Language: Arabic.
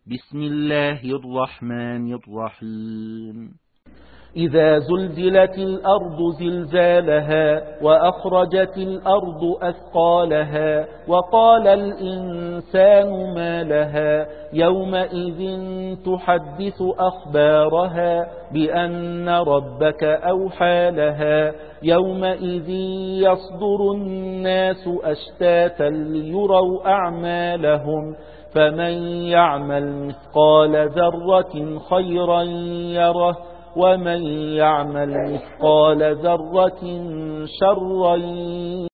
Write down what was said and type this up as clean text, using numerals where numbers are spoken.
بسم الله الرحمن الرحيم إذا زلزلت الأرض زلزالها وأخرجت الأرض أثقالها وقال الإنسان ما لها يومئذ تحدث أخبارها بأن ربك أوحى لها يومئذ يصدر الناس أشتاتا ليروا أعمالهم فمن يعمل مثقال ذرة خيرا يره ومن يعمل مثقال ذرة شرا